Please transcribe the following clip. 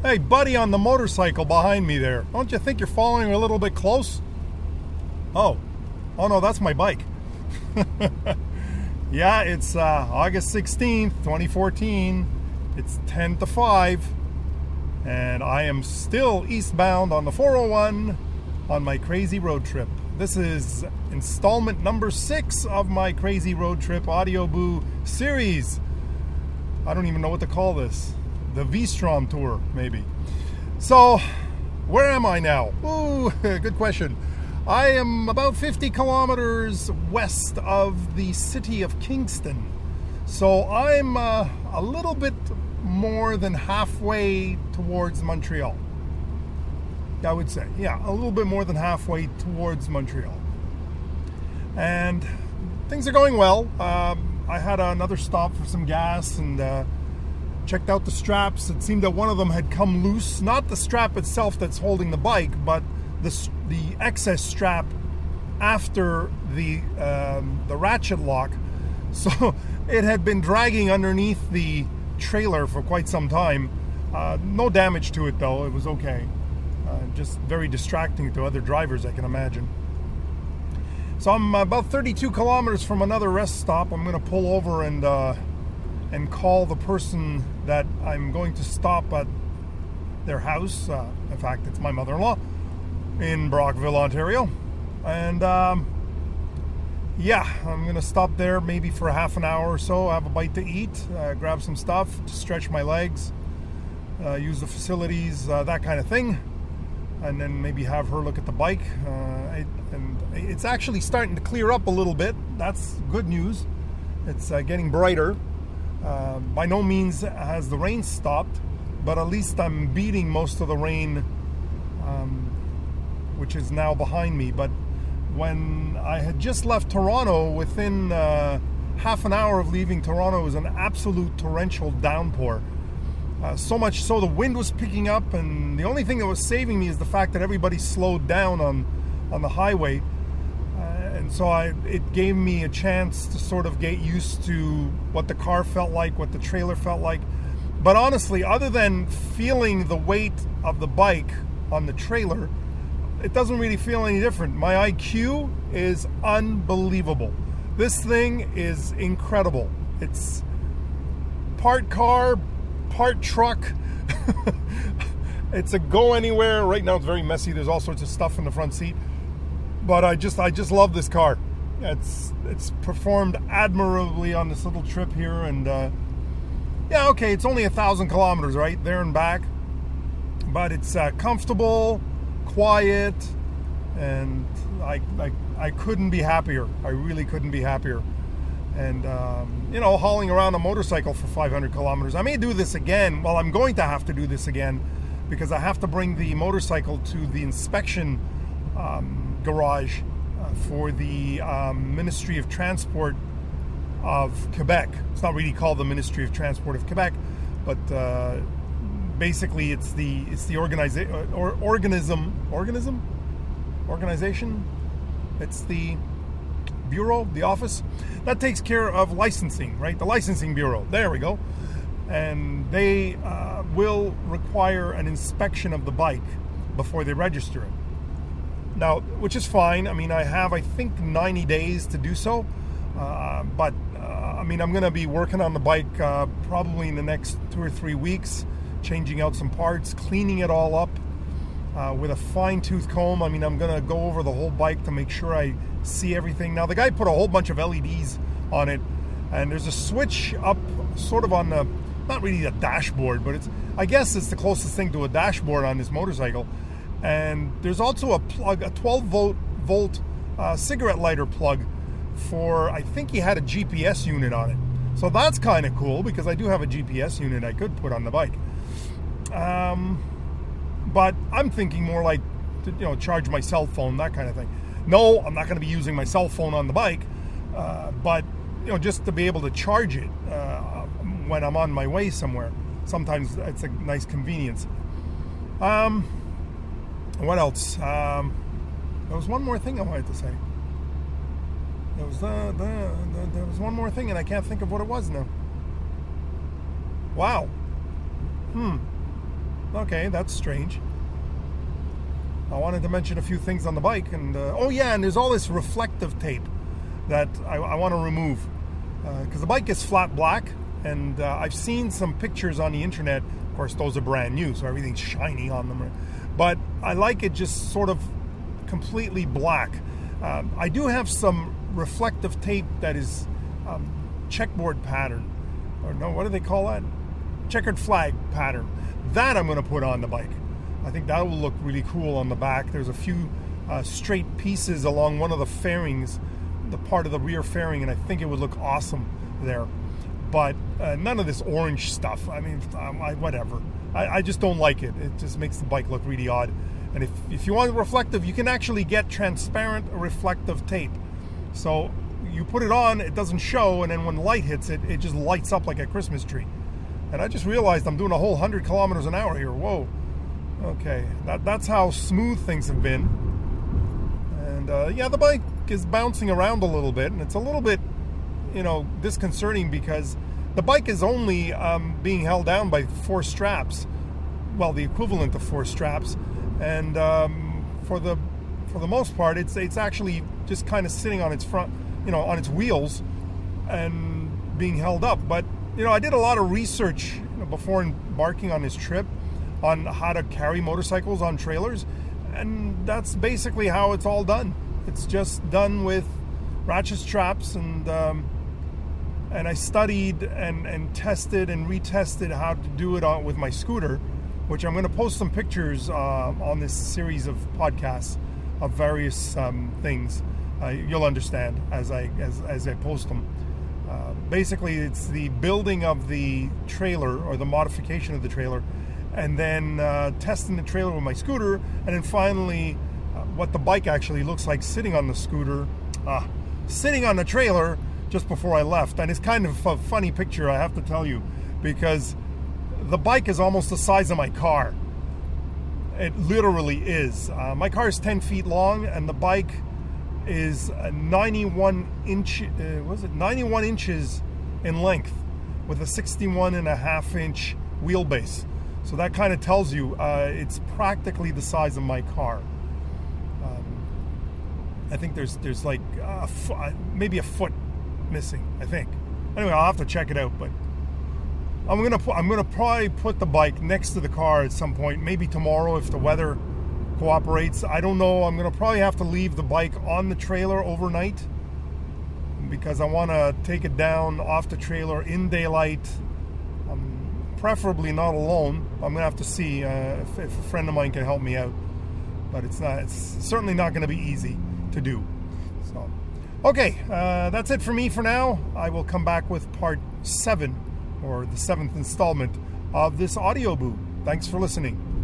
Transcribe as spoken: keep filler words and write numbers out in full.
Hey, buddy on the motorcycle behind me there. Don't you think you're following a little bit close? Oh. Oh no, that's my bike. Yeah, it's uh, August sixteenth, twenty fourteen. It's ten to five. And I am still eastbound on the four oh one on my crazy road trip. This is installment number six of my crazy road trip Audio Boo series. I don't even know what to call this. The V-Strom tour, maybe. So, where am I now? Ooh, good question. I am about fifty kilometers west of the city of Kingston. So I'm uh, a little bit more than halfway towards Montreal. I would say, yeah, a little bit more than halfway towards Montreal. And things are going well. Um, I had another stop for some gas and uh, checked out the straps. It seemed that one of them had come loose. Not the strap itself that's holding the bike, but the, the excess strap after the, um, the ratchet lock. So it had been dragging underneath the trailer for quite some time. Uh, no damage to it though, it was okay. Uh, just very distracting to other drivers, I can imagine. So I'm about thirty-two kilometers from another rest stop. I'm going to pull over and uh, and call the person that I'm going to stop at their house. Uh, in fact, it's my mother-in-law in Brockville, Ontario. And um, yeah, I'm going to stop there maybe for half an hour or so, have a bite to eat, uh, grab some stuff to stretch my legs, uh, use the facilities, uh, that kind of thing. And then maybe have her look at the bike. Uh, it, and it's actually starting to clear up a little bit. That's good news. It's uh, getting brighter. Uh, by no means has the rain stopped, but at least I'm beating most of the rain, um, which is now behind me. But when I had just left Toronto, within uh, half an hour of leaving Toronto, it was an absolute torrential downpour. Uh, so much so the wind was picking up, and the only thing that was saving me is the fact that everybody slowed down on on the highway, uh, and so I it gave me a chance to sort of get used to what the car felt like, what the trailer felt like. But honestly, other than feeling the weight of the bike on the trailer, it doesn't really feel any different. My I Q is unbelievable. This thing is incredible. It's part car, part truck. It's a go anywhere. Right now it's very messy. There's all sorts of stuff in the front seat, but I just I just love this car. It's it's performed admirably on this little trip here, and uh, yeah, okay, it's only a thousand kilometers, right there and back, but it's uh, comfortable, quiet, and I, I I couldn't be happier. I really couldn't be happier. And, um, you know, hauling around a motorcycle for five hundred kilometers. I may do this again. Well, I'm going to have to do this again because I have to bring the motorcycle to the inspection um, garage uh, for the um, Ministry of Transport of Quebec. It's not really called the Ministry of Transport of Quebec, but uh, basically it's the it's the organiza- or organism organism organization. It's the bureau, the office that takes care of licensing, right? The licensing bureau. There we go. And they uh, will require an inspection of the bike before they register it. Now, which is fine. I mean, I have, I think, ninety days to do so. Uh, but, uh, I mean, I'm going to be working on the bike uh, probably in the next two or three weeks, changing out some parts, cleaning it all up uh, with a fine-tooth comb. I mean, I'm going to go over the whole bike to make sure I see everything. Now, the guy put a whole bunch of L E Ds on it, and there's a switch up sort of on the, not really a dashboard, but it's, I guess it's the closest thing to a dashboard on this motorcycle. And there's also a plug, a twelve volt volt uh, cigarette lighter plug for, I think he had a G P S unit on it. So that's kind of cool, because I do have a G P S unit I could put on the bike. Um, but I'm thinking more like, to, you know, charge my cell phone, that kind of thing. No, I'm not going to be using my cell phone on the bike, uh, but, you know, just to be able to charge it uh, when I'm on my way somewhere. Sometimes it's a nice convenience. Um, what else? Um, there was one more thing I wanted to say. There was uh, the, the, there was one more thing, and I can't think of what it was now. Wow. Hmm. okay, that's strange. I wanted to mention a few things on the bike, and uh, oh yeah, and there's all this reflective tape that I, I want to remove because uh, the bike is flat black, and uh, I've seen some pictures on the internet. Of course, those are brand new, so everything's shiny on them. But I like it just sort of completely black. Um, I do have some reflective tape that is um, checkboard pattern, or no, what do they call that? Checkered flag pattern. That I'm going to put on the bike. I think that will look really cool on the back. There's a few uh, straight pieces along one of the fairings, the part of the rear fairing, and I think it would look awesome there. But uh, none of this orange stuff. I mean, um, I, whatever. I, I just don't like it. It just makes the bike look really odd. And if, if you want reflective, you can actually get transparent reflective tape. So you put it on, it doesn't show, and then when light hits it, it just lights up like a Christmas tree. And I just realized I'm doing a whole one hundred kilometers an hour here. Whoa. Okay, that, that's how smooth things have been. And uh, yeah, the bike is bouncing around a little bit, and it's a little bit, you know, disconcerting because the bike is only um, being held down by four straps. Well, the equivalent of four straps. And um, for the for the most part, it's it's actually just kind of sitting on its front, you know, on its wheels and being held up. But, you know, I did a lot of research, you know, before embarking on this trip on how to carry motorcycles on trailers, and that's basically how it's all done. It's just done with ratchet straps, and um, and I studied and, and tested and retested how to do it on, with my scooter, which I'm going to post some pictures uh, on this series of podcasts of various um, things. Uh, you'll understand as I as, as I post them. Uh, basically, it's the building of the trailer or the modification of the trailer, and then uh, testing the trailer with my scooter, and then finally uh, what the bike actually looks like sitting on the scooter, uh, sitting on the trailer just before I left. And it's kind of a funny picture, I have to tell you, because the bike is almost the size of my car. It literally is. Uh, my car is ten feet long, and the bike is ninety-one inch, uh, was it ninety-one inches in length, with a sixty-one and a half inch wheelbase. So that kind of tells you uh, it's practically the size of my car. Um, I think there's there's like a fo- maybe a foot missing, I think. Anyway, I'll have to check it out. But I'm gonna pu- I'm gonna probably put the bike next to the car at some point, maybe tomorrow if the weather cooperates. I don't know. I'm gonna probably have to leave the bike on the trailer overnight because I want to take it down off the trailer in daylight. Um, preferably not alone. I'm gonna have to see uh, if, if a friend of mine can help me out, but it's not it's certainly not going to be easy to do. So okay, uh, that's it for me for now. I will come back with part seven, or the seventh installment of this audio boo. Thanks for listening.